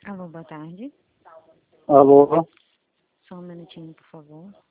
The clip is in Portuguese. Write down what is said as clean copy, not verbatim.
Alô, boa tarde. Alô? Só um minutinho, por favor.